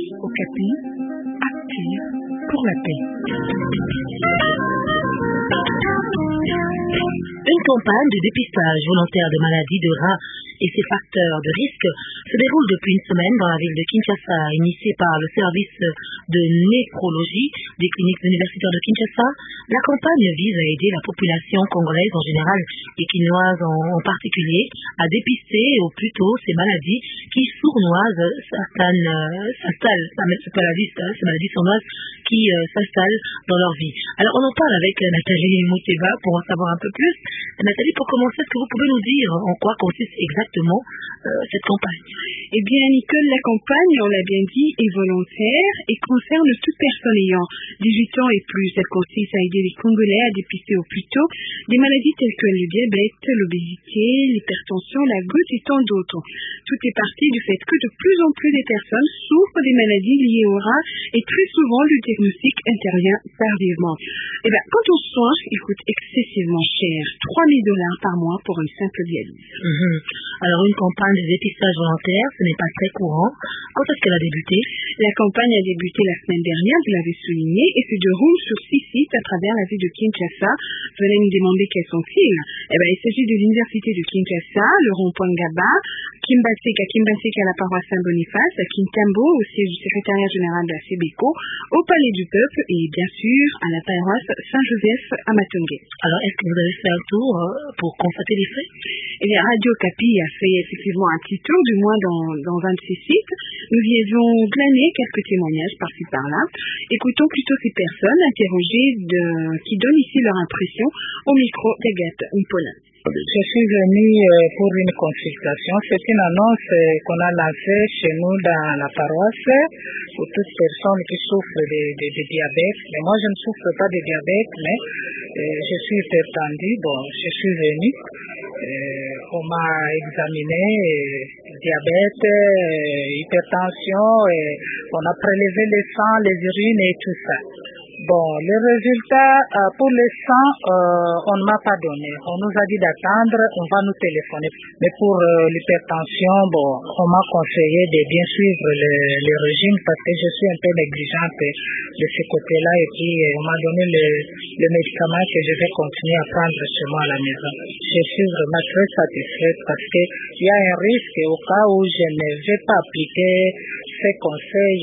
Okapi, active pour la paix. Une campagne de dépistage volontaire de maladies de rats et ses facteurs de risque se déroule depuis une semaine dans la ville de Kinshasa, initiée par le service de néphrologie des cliniques universitaires de Kinshasa. La campagne vise à aider la population congolaise en général et quinoise en particulier à dépister au plus tôt ces maladies qui sournoisent ces maladies sournoises qui s'installent dans leur vie. Alors on en parle avec Nathalie Mouteba pour en savoir un peu plus. Nathalie, pour commencer, est-ce que vous pouvez nous dire en quoi consiste exactement cette campagne? Eh bien, Nicole, la campagne, on l'a bien dit, est volontaire et concerne toute personne ayant 18 ans et plus. Elle consiste à aider les Congolais à dépister au plus tôt des maladies telles que le diabète, l'obésité, l'hypertension, la goutte et tant d'autres. Tout est parti du fait que de plus en plus de personnes souffrent des maladies liées au rat et très souvent le diagnostic intervient tardivement. Eh bien, quand on soigne, il coûte excessivement cher, $3,000 par mois pour une simple dialyse. Alors, une campagne de dépistage volontaire, ce n'est pas très courant. Quand est-ce qu'elle a débuté? La campagne a débuté la semaine dernière, vous l'avez souligné, et se déroule sur 6 sites à travers la ville de Kinshasa. Vous allez me demander quels sont-ils? Eh bien, il s'agit de l'université de Kinshasa, le rond-point Ngaba, Kimbaseka à la paroisse Saint-Boniface, à Kintambo, au siège du secrétariat général de la CBECO, au Palais du Peuple et bien sûr à la paroisse Saint-Joseph à Matongué. Alors, est-ce que vous avez fait un tour pour constater les faits? Eh bien, Radio Okapi a fait effectivement un petit tour, du moins dans 26 sites. Nous y avons glané quelques témoignages par-ci par-là. Écoutons plutôt ces personnes interrogées qui donnent ici leur impression au micro d'Agathe Mpola. Je suis venue pour une consultation. C'est une annonce qu'on a lancée chez nous dans la paroisse pour toutes personnes qui souffrent de diabète. Mais moi, je ne souffre pas de diabète, mais je suis hypertendue. Bon, je suis venue. On m'a examiné, diabète, hypertension, on a prélevé le sang, les urines et tout ça. Bon, les résultats, pour le sang, on ne m'a pas donné. On nous a dit d'attendre, on va nous téléphoner. Mais pour l'hypertension, bon, on m'a conseillé de bien suivre le régime parce que je suis un peu négligente de ce côté-là. Et puis, on m'a donné le médicament que je vais continuer à prendre chez moi à la maison. Je suis vraiment très satisfaite parce qu'il y a un risque au cas où je ne vais pas appliquer ces conseils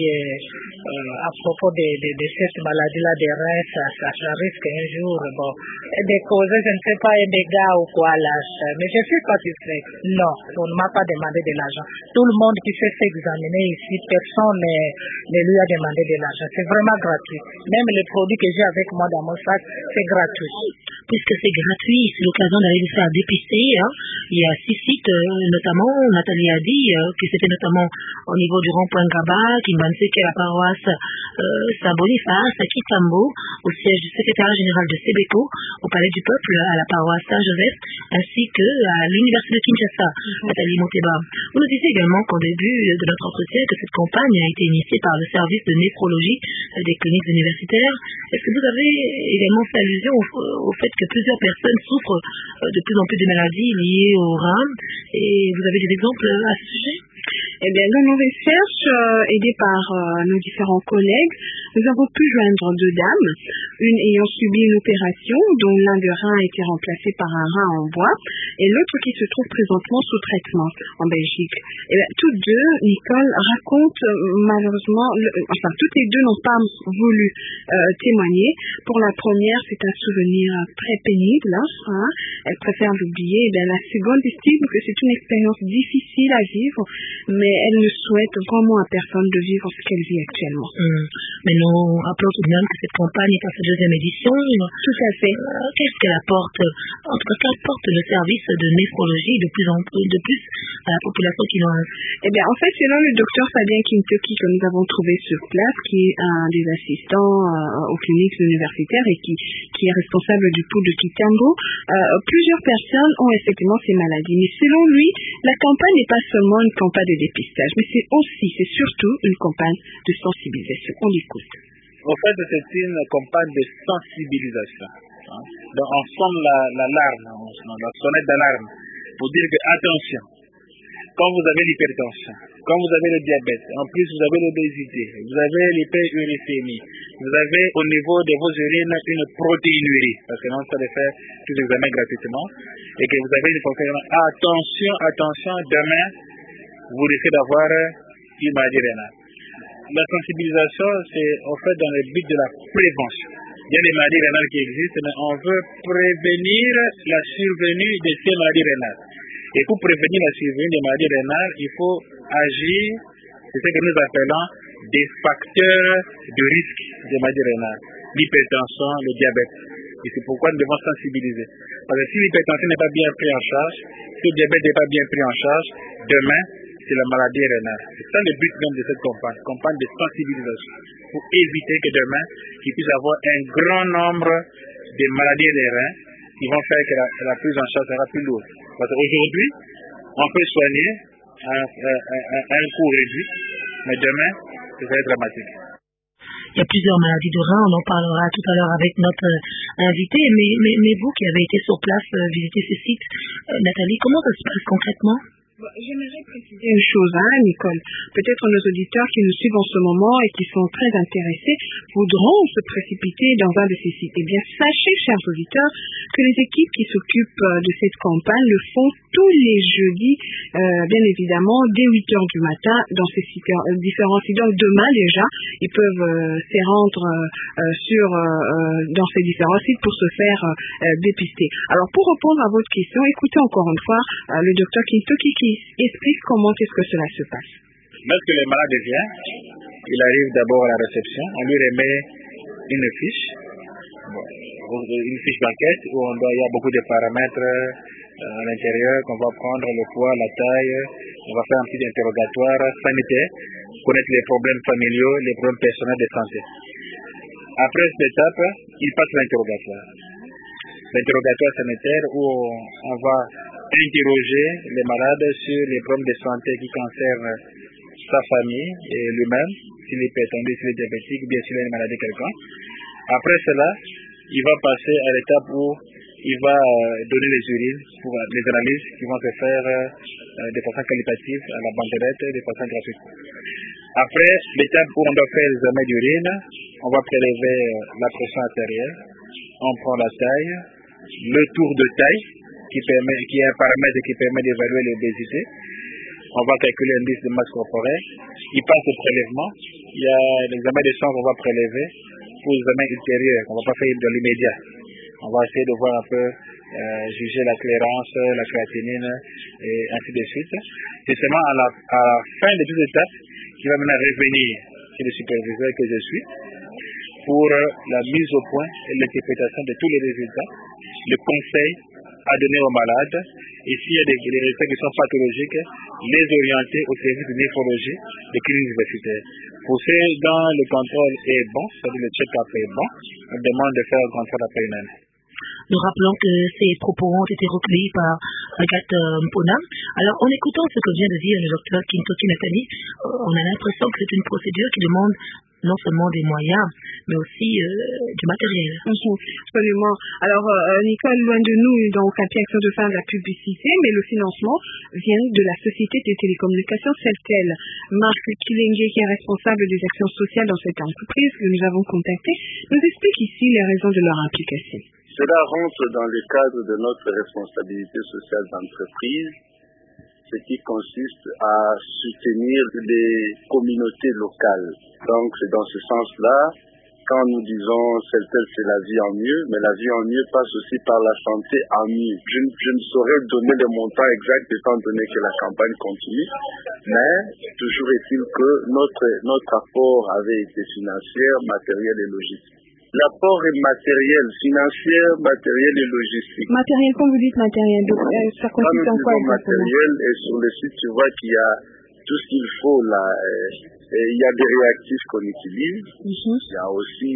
à propos de cette maladie-là des reins, ça risque un jour de causer, je ne sais pas, un dégât ou quoi là. Mais je suis satisfait. Non, on ne m'a pas demandé de l'argent. Tout le monde qui s'est fait examiner ici, personne ne lui a demandé de l'argent. C'est vraiment gratuit. Même les produits que j'ai avec moi dans mon sac, c'est gratuit. Puisque c'est gratuit, c'est l'occasion d'aller vous faire dépister. Il y a 6 sites, notamment, Nathalie a dit que c'était notamment au niveau du rond-point Gaba, Kimbanseke à la paroisse Saint-Boniface, à Kitambo, au siège du secrétariat général de CBECO, au Palais du Peuple, à la paroisse Saint-Joseph, ainsi que à l'université de Kinshasa. Nathalie Mouteba, vous nous disiez également qu'au début de notre entretien que cette campagne a été initiée par le service de néphrologie des cliniques universitaires. Est-ce que vous avez également fait allusion au fait que plusieurs personnes souffrent de plus en plus de maladies liées au rein, et vous avez des exemples à ce sujet? Eh bien, dans nos recherches, aidées par nos différents collègues, nous avons pu joindre 2 dames, une ayant subi une opération dont l'un des reins a été remplacé par un rein en bois et l'autre qui se trouve présentement sous traitement en Belgique. Eh bien, toutes deux, Nicole, racontent malheureusement, toutes les deux n'ont pas voulu témoigner. Pour la première, c'est un souvenir très pénible, elle préfère l'oublier. Eh bien, la seconde estime que c'est une expérience difficile à vivre, mais elle ne souhaite vraiment à personne de vivre ce qu'elle vit actuellement. Mais nous rappelons tout de même que cette campagne est à sa 2e édition. Tout à fait. Qu'est-ce qu'elle apporte? En tout cas, qu'apporte le service de néphrologie de plus à la population quinoise? Eh bien, en fait, selon le docteur Fabien Kintoki que nous avons trouvé sur place, qui est un des assistants aux cliniques universitaires et qui est responsable du pôle de Kitambo, plusieurs personnes ont effectivement ces maladies. Mais selon lui, la campagne n'est pas seulement une campagne de dépistage, mais c'est surtout une campagne de sensibilisation. On l'écoute. En fait, c'est une campagne de sensibilisation. Donc, on sonne l'alarme, la sonnette d'alarme, pour dire que, attention, quand vous avez l'hypertension, quand vous avez le diabète, en plus vous avez l'obésité, vous avez l'hyperuricémie, vous avez au niveau de vos urines une protéinurie, parce que non, ça les fait tous les examens gratuitement, et que vous avez une hypertension, attention, demain, vous risquez d'avoir une maladie rénale. La sensibilisation, c'est en fait dans le but de la prévention. Il y a des maladies rénales qui existent, mais on veut prévenir la survenue de ces maladies rénales. Et pour prévenir la survenue des maladies rénales, il faut agir, c'est ce que nous appelons des facteurs de risque des maladies rénales. L'hypertension, le diabète. Et c'est pourquoi nous devons sensibiliser. Parce que si l'hypertension n'est pas bien prise en charge, si le diabète n'est pas bien pris en charge, demain, c'est la maladie rénale. C'est ça le but même de cette campagne de sensibilisation, pour éviter que demain, il puisse y avoir un grand nombre de maladies des reins qui vont faire que la prise en charge sera plus lourde. Parce qu'aujourd'hui, on peut soigner à un coût réduit, mais demain, ça va être dramatique. Il y a plusieurs maladies de reins, on en parlera tout à l'heure avec notre invité, mais vous qui avez été sur place visiter ces sites, Nathalie, comment ça se passe concrètement? J'aimerais préciser une chose, Nicole. Peut-être nos auditeurs qui nous suivent en ce moment et qui sont très intéressés voudront se précipiter dans un de ces sites. Eh bien, sachez, chers auditeurs, que les équipes qui s'occupent de cette campagne le font tous les jeudis, bien évidemment, dès 8 heures du matin dans ces sites, différents sites. Donc, demain déjà, ils peuvent s'y rendre dans ces différents sites pour se faire dépister. Alors, pour répondre à votre question, écoutez encore une fois le docteur Kintoki qui explique comment est-ce que cela se passe. Lorsque le malade vient, il arrive d'abord à la réception, on lui remet une fiche d'enquête où il y a beaucoup de paramètres à l'intérieur qu'on va prendre, le poids, la taille, on va faire un petit interrogatoire sanitaire, connaître les problèmes familiaux, les problèmes personnels de santé. Après cette étape, il passe l'interrogatoire. L'interrogatoire sanitaire où on va interroger les malades sur les problèmes de santé qui concernent sa famille et lui-même, s'il est hypertendu, s'il est diabétique, ou bien s'il a une maladie quelconque. Après cela, il va passer à l'étape où il va donner les urines pour les analyses qui vont se faire de façon qualitative à la bandelette de façon gratuite. Après l'étape où on doit faire l'examen d'urine, on va prélever la pression artérielle, on prend la taille, le tour de taille, qui est un paramètre qui permet d'évaluer l'obésité. On va calculer l'indice de masse corporelle. Il passe au prélèvement. Il y a l'examen de sang qu'on va prélever pour l'examen ultérieur. On ne va pas faire dans l'immédiat. On va essayer de voir un peu, juger la clairance, la créatinine et ainsi de suite. C'est seulement à la fin de toutes les étapes qu'il va maintenant revenir chez le superviseur que je suis pour la mise au point et l'interprétation de tous les résultats, le conseil à donner aux malades, et s'il y a des résultats qui sont pathologiques, les orienter au service de néphrologie de clinique universitaire. Pour ceux dont le contrôle est bon, c'est-à-dire le check-up est bon, on demande de faire un contrôle après une année. Nous rappelons que ces propos ont été recueillis par Agathe Mpona. Alors, en écoutant ce que vient de dire le docteur Kintoki Nathalie, on a l'impression que c'est une procédure qui demande non seulement des moyens, mais aussi du matériel. Absolument. Alors, Nicole, loin de nous, donc, à Action de faire de la publicité, mais le financement vient de la société des télécommunications Celtel. Marc Kilenge, qui est responsable des actions sociales dans cette entreprise que nous avons contactée, nous explique ici les raisons de leur implication. Cela rentre dans le cadre de notre responsabilité sociale d'entreprise, ce qui consiste à soutenir les communautés locales. Donc c'est dans ce sens-là, quand nous disons Celtel c'est la vie en mieux, mais la vie en mieux passe aussi par la santé en mieux. Je ne saurais donner le montant exact étant donné que la campagne continue, mais toujours est-il que notre apport avait été financier, matériel et logistique. L'apport est matériel, financier, matériel et logistique. Matériel, quand vous dites matériel, ça consiste en quoi exactement? Matériel, et sur le site, tu vois qu'il y a tout ce qu'il faut là. Il y a des réactifs qu'on utilise. Il y a aussi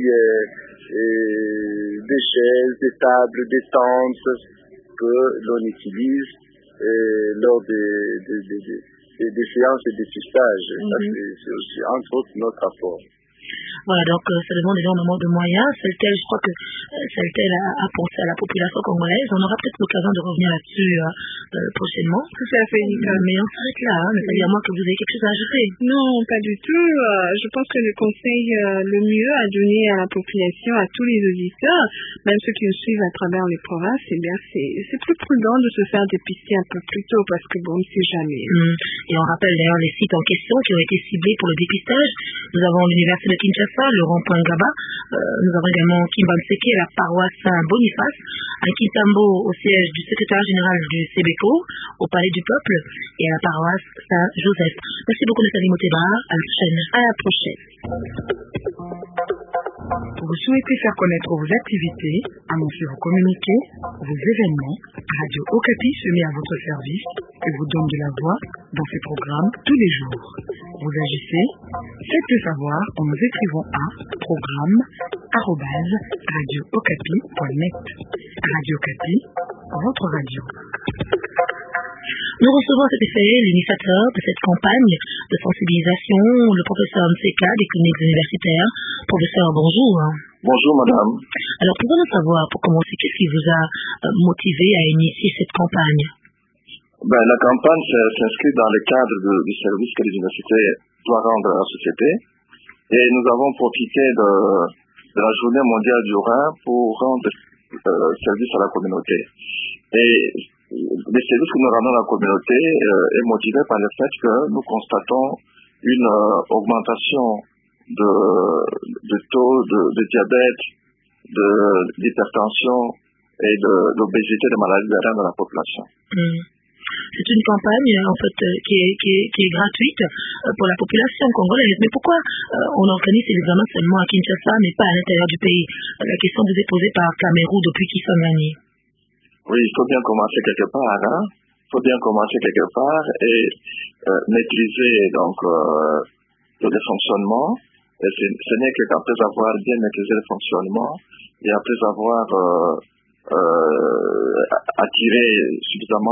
des chaises, des tables, des tentes que l'on utilise lors des séances de dépistage. Ça, c'est aussi entre autres notre apport. Voilà, donc ça demande énormément de moyens. Celtel, je crois que Celtel a pensé à la population congolaise. On aura peut-être l'occasion de revenir là-dessus prochainement. Tout à fait, Nicole. Mais on s'arrête là, hein. C'est à moi que vous avez quelque chose à ajouter. Non, pas du tout. Je pense que le conseil le mieux à donner à la population, à tous les auditeurs, même ceux qui nous suivent à travers les provinces, eh bien, c'est plus prudent de se faire dépister un peu plus tôt parce que bon, on ne sait jamais. Et on rappelle d'ailleurs les sites en question qui ont été ciblés pour le dépistage. Nous avons l'université de Kinshasa, le rond-point Gaba. Nous avons également Kimbanseke, la paroisse Saint-Boniface, à Kintambo, au siège du secrétaire général du CBECO, au Palais du Peuple, et à la paroisse Saint-Joseph. Merci beaucoup, Nathalie Moteba. À la prochaine. À la prochaine. Vous souhaitez faire connaître vos activités, annoncer vos communiqués, vos événements, Radio Okapi se met à votre service et vous donne de la voix dans ses programmes tous les jours. Vous agissez, faites-le savoir en nous écrivant à programme@radiookapi.net. Radio Okapi, votre radio. Nous recevons à cet effet l'initiateur de cette campagne de sensibilisation, le professeur Mseka des cliniques universitaires. Professeur, bonjour. Bonjour madame. Alors pouvons-nous savoir, pour commencer, qu'est-ce qui vous a motivé à initier cette campagne? La campagne s'inscrit dans le cadre du service que l'université doit rendre à la société. Et nous avons profité de la journée mondiale du rein pour rendre service à la communauté. Et le service que nous rendons à la communauté est motivé par le fait que nous constatons une augmentation de taux de diabète, d'hypertension et d'obésité, de maladies de rein dans la population. C'est une campagne en fait qui est gratuite pour la population congolaise. Mais pourquoi on organise ces examens seulement à Kinshasa mais pas à l'intérieur du pays? La question vous est posée par Cameroun depuis Kisangani. Oui, il faut bien commencer quelque part. Il faut bien commencer quelque part et maîtriser donc le fonctionnement. Et ce n'est qu'après avoir bien maîtrisé le fonctionnement et après avoir attiré suffisamment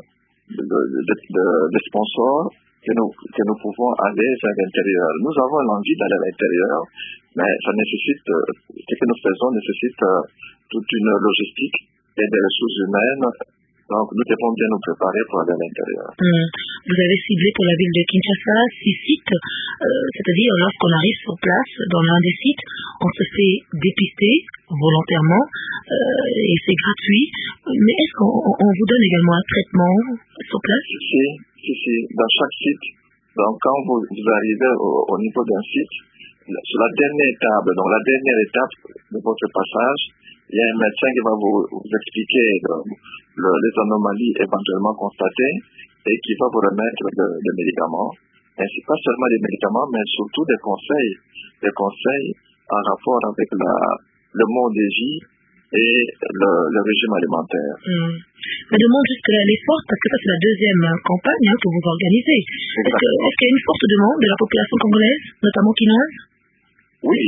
de sponsors que nous pouvons aller vers l'intérieur. Nous avons l'envie d'aller à l'intérieur, mais ça nécessite, ce que nous faisons nécessite toute une logistique et des ressources humaines. Donc, nous devons bien nous préparer pour aller à l'intérieur. Vous avez ciblé pour la ville de Kinshasa 6 sites, c'est-à-dire lorsqu'on arrive sur place, dans l'un des sites, on se fait dépister volontairement et c'est gratuit. Mais est-ce qu'on vous donne également un traitement sur place? Si. Dans chaque site, donc quand vous arrivez au niveau d'un site, sur la dernière étape de votre passage, il y a un médecin qui va vous expliquer les anomalies éventuellement constatées et qui va vous remettre des médicaments. Ainsi, pas seulement des médicaments, mais surtout des conseils en rapport avec le mode de vie et le régime alimentaire. La demande jusque-là, elle est forte parce que ça, c'est la deuxième campagne que vous organisez. Est-ce qu'il y a une forte demande de la population congolaise, notamment quinoise? Oui,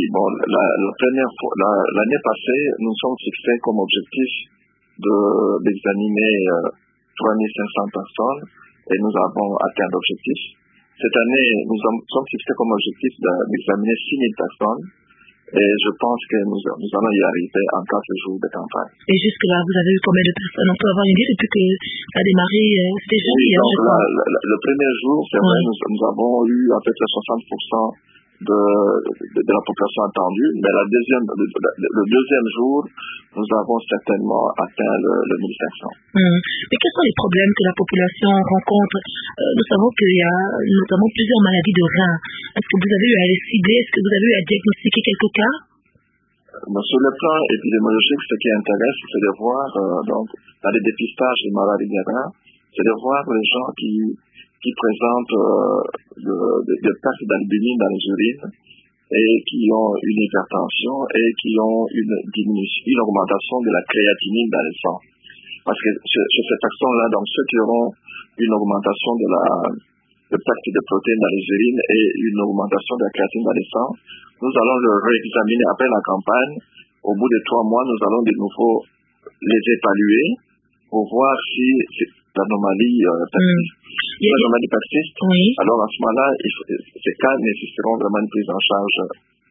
l'année passée, nous sommes fixés comme objectif d'examiner 3500 personnes et nous avons atteint l'objectif. Cette année, nous sommes fixés comme objectif d'examiner 6000 personnes et je pense que nous allons y arriver en 4 jours de campagne. Et jusque-là, vous avez eu combien de personnes? On peut avoir une idée depuis que ça a démarré? C'était jeudi, oui, donc le premier jour, c'est vrai, nous avons eu à peu près 60% de la population attendue, mais le deuxième jour, nous avons certainement atteint le 1500. Mais quels sont les problèmes que la population rencontre? Nous savons qu'il y a notamment plusieurs maladies de reins. Est-ce que vous avez eu à les cibler? Est-ce que vous avez eu à diagnostiquer quelques cas? Sur le plan épidémiologique, ce qui intéresse, c'est de voir, donc, dans les dépistages des maladies des reins, c'est de voir les gens qui présentent des pertes d'albumine dans les urines et qui ont une hypertension et qui ont une augmentation de la créatinine dans le sang. Parce que chez ces personnes-là, donc ceux qui auront une augmentation de perte de protéines dans les urines et une augmentation de la créatine dans le sang, nous allons le réexaminer après la campagne. Au bout de 3 mois, nous allons de nouveau les évaluer pour voir si l'anomalie persiste. Si l'anomalie persiste, alors à ce moment-là, ces cas nécessiteront vraiment une prise en charge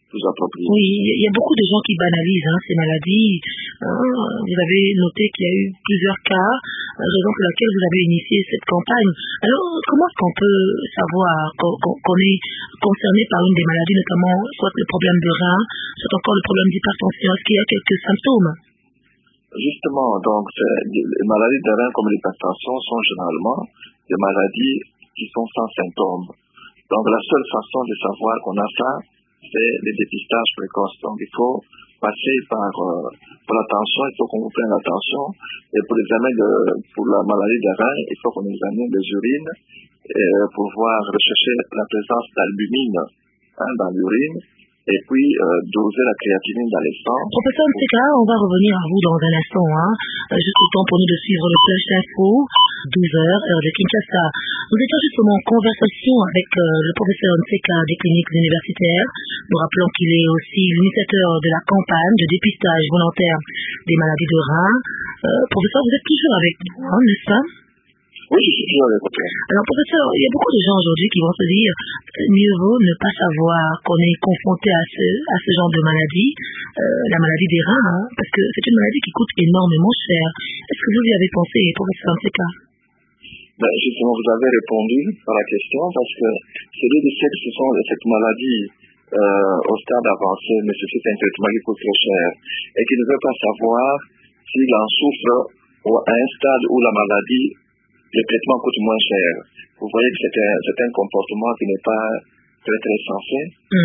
plus approprié. Oui, il y a beaucoup de gens qui banalisent ces maladies. Vous avez noté qu'il y a eu plusieurs cas, raison pour laquelle vous avez initié cette campagne. Alors, comment est-ce qu'on peut savoir qu'on est concerné par une des maladies, notamment soit le problème de rein, soit encore le problème d'hypertension? Est-ce qu'il y a quelques symptômes? Justement, donc, les maladies de rein comme l'hypertension sont généralement des maladies qui sont sans symptômes. Donc, la seule façon de savoir qu'on a ça, c'est le dépistage précoce. Donc, il faut passer pour la tension, il faut qu'on vous prenne la tension. Et pour pour la maladie de rein, il faut qu'on examine les urines pour rechercher la présence d'albumine dans l'urine. Et puis, doser la créatinine dans les sangs. Professeur Nseka, on va revenir à vous dans un instant. Juste le temps pour nous de suivre le flash d'info, 12h, heure de Kinshasa. Nous étions justement en conversation avec le professeur Nseka des cliniques universitaires. Nous rappelons qu'il est aussi l'initiateur de la campagne de dépistage volontaire des maladies de rein. Professeur, vous êtes toujours avec nous, n'est-ce pas? Oui, je suis toujours avec vous. Alors, professeur, il y a beaucoup de gens aujourd'hui qui vont se dire mieux vaut ne pas savoir qu'on est confronté à ce genre de maladie, la maladie des reins, parce que c'est une maladie qui coûte énormément cher. Est-ce que vous y avez pensé, professeur Nseka? Justement, vous avez répondu à la question parce que celui de ceux qui sont de cette maladie au stade avancé nécessite un traitement qui coûte trop cher et qui ne veut pas savoir s'il en souffre à un stade où la maladie, le traitement coûte moins cher. Vous voyez que c'est un comportement qui n'est pas très très sensé.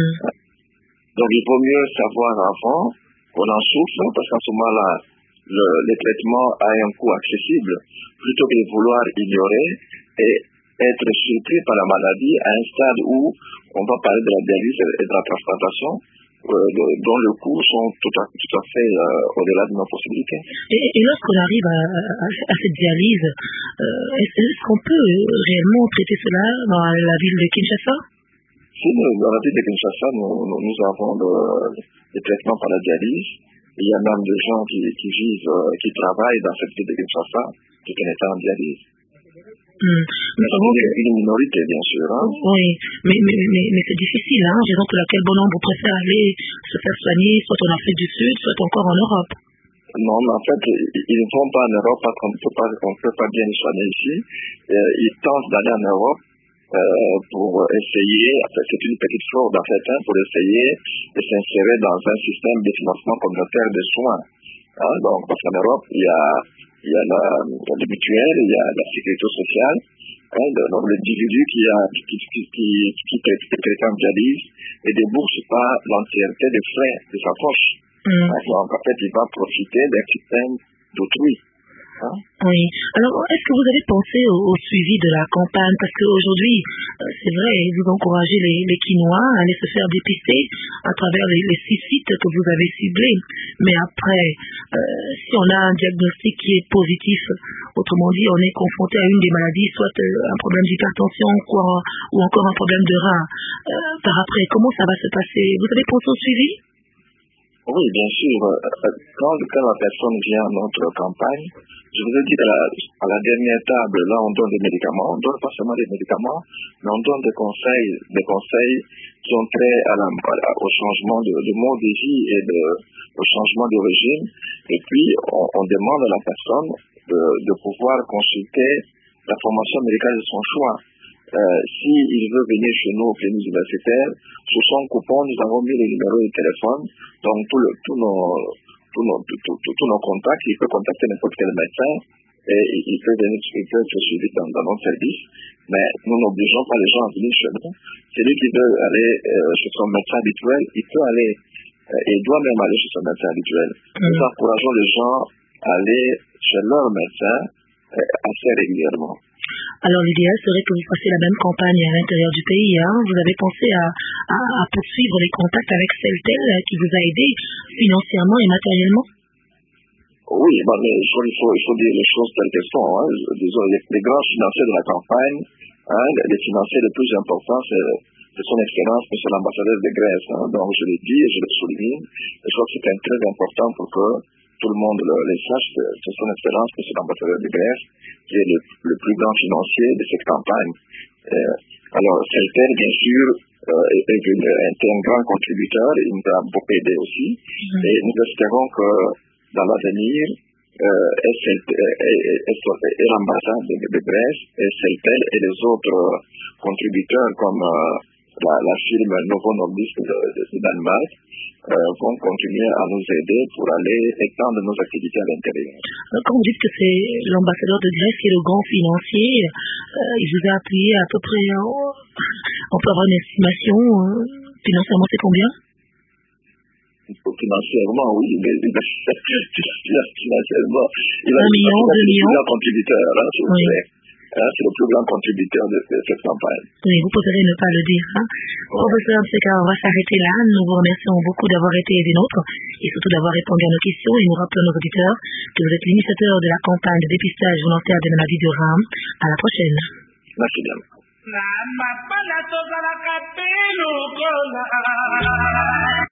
Donc il vaut mieux savoir avant qu'on en souffre parce qu'en ce moment-là, le traitement a un coût accessible plutôt que de vouloir ignorer et être surpris par la maladie à un stade où on va parler de la dialyse et de la transplantation dont le coût sont tout à fait au-delà de nos possibilités. Et lorsqu'on arrive à cette dialyse, est-ce qu'on peut réellement traiter cela dans la ville de Kinshasa? Si, dans la ville de Kinshasa, nous avons des traitements par la dialyse. Il y a même des gens qui travaillent dans cette ville de Kinshasa tout en étant en dialyse. Nous savons une minorité, bien sûr. Oui, mais c'est difficile, raison pour laquelle bon nombre préfèrent aller se faire soigner, soit en Afrique du Sud, soit encore en Europe. Non, mais en fait, ils ne vont pas en Europe parce qu'on ne peut pas bien les soigner ici. Ils tentent d'aller en Europe pour essayer, c'est une petite fraude en fait, pour essayer de s'insérer dans un système de financement communautaire de soins. Donc, parce qu'en Europe, il y a les mutuelles, il y a la sécurité sociale. Donc, l'individu qui traite en dialyse ne débourse pas l'entièreté des frais de sa poche. Donc, en fait, il va profiter d'un système d'autrui. Oui. Alors, est-ce que vous avez pensé au suivi de la campagne? Parce qu'aujourd'hui, c'est vrai, vous encouragez les Quinois à aller se faire dépister à travers les 6 sites que vous avez ciblés. Mais après, si on a un diagnostic qui est positif, autrement dit, on est confronté à une des maladies, soit un problème d'hypertension ou encore un problème de rein. Par après, comment ça va se passer? Vous avez pensé au suivi? Oui, bien sûr. Quand la personne vient à notre campagne, je vous ai dit à la dernière table, là on donne des médicaments, on donne pas seulement des médicaments, mais on donne des conseils qui ont trait au changement de mode de vie et au changement de régime. Et puis on demande à la personne de pouvoir consulter la formation médicale de son choix. S'il veut venir chez nous aux cliniques universitaires, sous son coupon, nous avons mis les numéros de téléphone, donc tous nos contacts, il peut contacter n'importe quel médecin et il peut être suivi dans notre service, mais nous n'obligeons pas les gens à venir chez nous. Celui qui veut aller chez son médecin habituel, il peut aller, et il doit même aller chez son médecin habituel. Nous encourageons les gens à aller chez leur médecin assez régulièrement. Alors l'idéal serait que vous fassiez la même campagne à l'intérieur du pays. Vous avez pensé à poursuivre les contacts avec celle qui vous a aidé financièrement et matériellement? Oui, mais il faut dire les choses telles qu'elles sont. Disons, les grands financiers de la campagne, les financiers les plus importants, c'est son excellence, M. l'ambassadeur de Grèce. Donc je l'ai dit et je le souligne. Je crois que c'est très important pour que tout le monde le sache, c'est son excellence, M. l'ambassadeur de Grèce, qui est le plus grand financier de cette campagne. Alors, CELTEL, bien sûr, était un grand contributeur, il nous a beaucoup aidé aussi. Et nous espérons que dans l'avenir, l'ambassade de Brest, SLTEL et les autres contributeurs comme la firme Novo Nordisk de Danemark vont continuer à nous aider pour aller étendre nos activités à l'intérieur. Quand vous dites que c'est l'ambassadeur de Grèce qui est le grand financier, il vous a appuyé à peu près, on peut avoir une estimation, financièrement c'est combien? Financièrement, oui, mais financièrement, il a 1 million, 2 millions contributeurs, oui. C'est le plus grand contributeur de cette campagne. Oui, vous préférez ne pas le dire. Professeur Mseka, on va s'arrêter là. Nous vous remercions beaucoup d'avoir été des nôtres et surtout d'avoir répondu à nos questions. Et nous rappelons à nos auditeurs que vous êtes l'initiateur de la campagne de dépistage volontaire des maladies de Rame. À la prochaine. Merci bien.